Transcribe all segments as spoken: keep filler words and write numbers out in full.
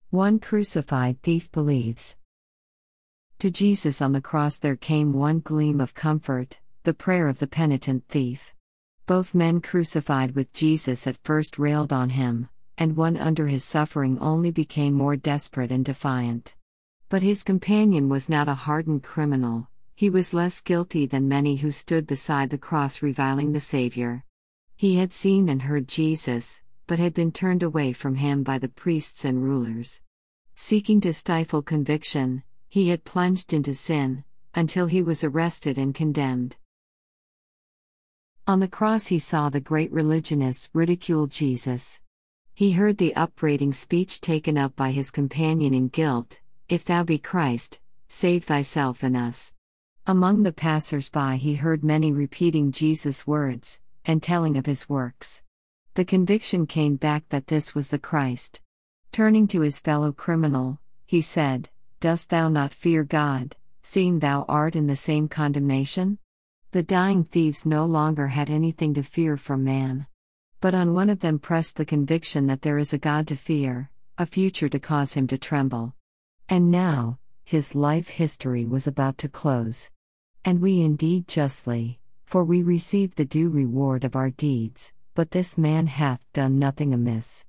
One crucified thief believes. To Jesus on the cross there came one gleam of comfort, the prayer of the penitent thief. Both men crucified with Jesus at first railed on him, and one under his suffering only became more desperate and defiant. But his companion was not a hardened criminal, he was less guilty than many who stood beside the cross reviling the Savior. He had seen and heard Jesus, but had been turned away from him by the priests and rulers. Seeking to stifle conviction, he had plunged into sin, until he was arrested and condemned. On the cross he saw the great religionists ridicule Jesus. He heard the upbraiding speech taken up by his companion in guilt, "If thou be Christ, save thyself and us." Among the passers-by he heard many repeating Jesus' words, and telling of his works. The conviction came back that this was the Christ. Turning to his fellow criminal, he said, "Dost thou not fear God, seeing thou art in the same condemnation?" The dying thieves no longer had anything to fear from man. But on one of them pressed the conviction that there is a God to fear, a future to cause him to tremble. And now, his life history was about to close. And we indeed justly, for we receive the due reward of our deeds, but this man hath done nothing amiss.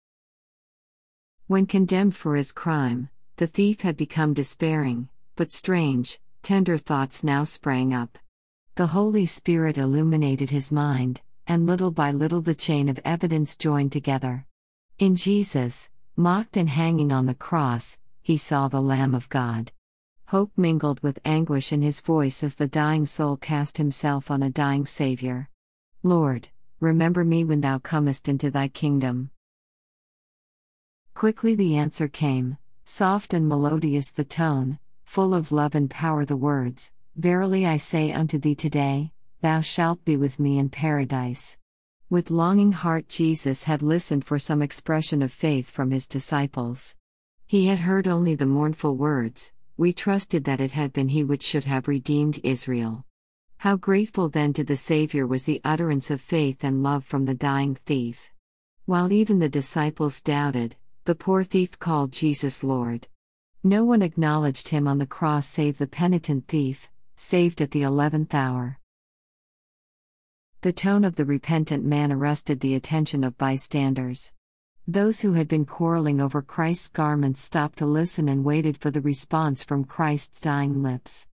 When condemned for his crime, the thief had become despairing, but strange, tender thoughts now sprang up. The Holy Spirit illuminated his mind, and little by little the chain of evidence joined together. In Jesus, mocked and hanging on the cross, he saw the Lamb of God. Hope mingled with anguish in his voice as the dying soul cast himself on a dying Savior. "Lord, remember me when thou comest into thy kingdom." Quickly the answer came, soft and melodious the tone, full of love and power the words, "Verily I say unto thee today, thou shalt be with me in paradise." With longing heart Jesus had listened for some expression of faith from his disciples. He had heard only the mournful words, "We trusted that it had been he which should have redeemed Israel." How grateful then to the Savior was the utterance of faith and love from the dying thief. While even the disciples doubted, the poor thief called Jesus Lord. No one acknowledged him on the cross save the penitent thief, saved at the eleventh hour. The tone of the repentant man arrested the attention of bystanders. Those who had been quarreling over Christ's garments stopped to listen and waited for the response from Christ's dying lips.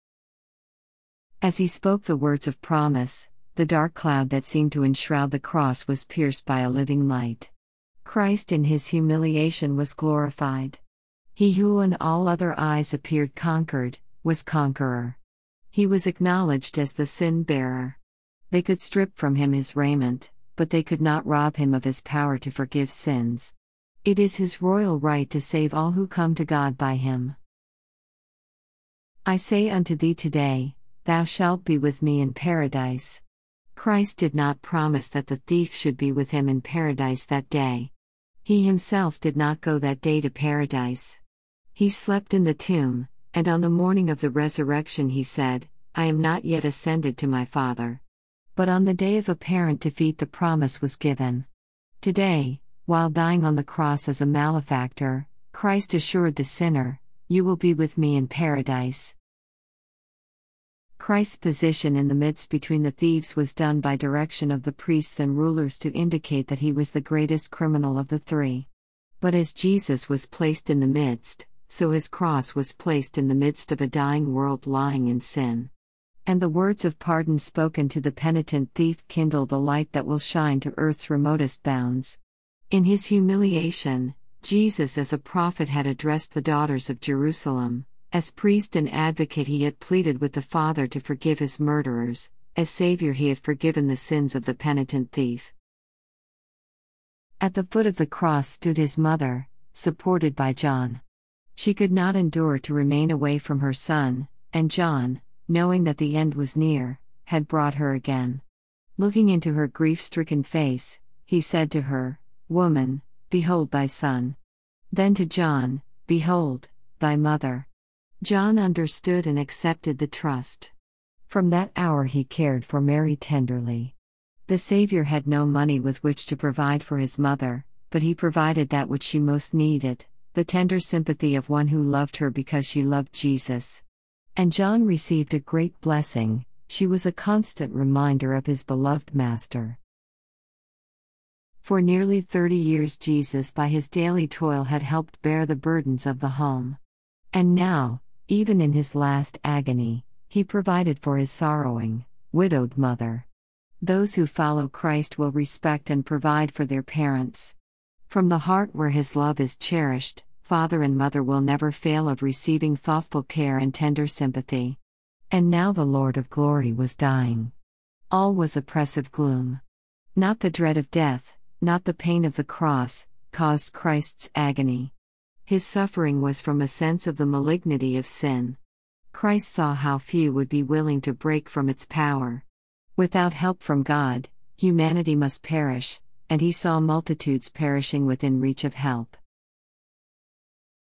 As he spoke the words of promise, the dark cloud that seemed to enshroud the cross was pierced by a living light. Christ in his humiliation was glorified. He who in all other eyes appeared conquered, was conqueror. He was acknowledged as the sin-bearer. They could strip from him his raiment, but they could not rob him of his power to forgive sins. It is his royal right to save all who come to God by him. "I say unto thee today, thou shalt be with me in paradise." Christ did not promise that the thief should be with him in paradise that day. He himself did not go that day to paradise. He slept in the tomb, and on the morning of the resurrection he said, "I am not yet ascended to my Father." But on the day of apparent defeat the promise was given. Today, while dying on the cross as a malefactor, Christ assured the sinner, "You will be with me in paradise." Christ's position in the midst between the thieves was done by direction of the priests and rulers to indicate that he was the greatest criminal of the three. But as Jesus was placed in the midst, so his cross was placed in the midst of a dying world lying in sin. And the words of pardon spoken to the penitent thief kindled a light that will shine to earth's remotest bounds. In his humiliation, Jesus as a prophet had addressed the daughters of Jerusalem. As priest and advocate he had pleaded with the Father to forgive his murderers, as Savior he had forgiven the sins of the penitent thief. At the foot of the cross stood his mother, supported by John. She could not endure to remain away from her son, and John, knowing that the end was near, had brought her again. Looking into her grief-stricken face, he said to her, "Woman, behold thy son." Then to John, "Behold, thy mother." John understood and accepted the trust. From that hour he cared for Mary tenderly. The Savior had no money with which to provide for his mother, but he provided that which she most needed, the tender sympathy of one who loved her because she loved Jesus. And John received a great blessing. She was a constant reminder of his beloved Master. For nearly thirty years Jesus by his daily toil had helped bear the burdens of the home. And now, even in his last agony, he provided for his sorrowing, widowed mother. Those who follow Christ will respect and provide for their parents. From the heart where his love is cherished, father and mother will never fail of receiving thoughtful care and tender sympathy. And now the Lord of glory was dying. All was oppressive gloom. Not the dread of death, not the pain of the cross, caused Christ's agony. His suffering was from a sense of the malignity of sin. Christ saw how few would be willing to break from its power. Without help from God, humanity must perish, and he saw multitudes perishing within reach of help.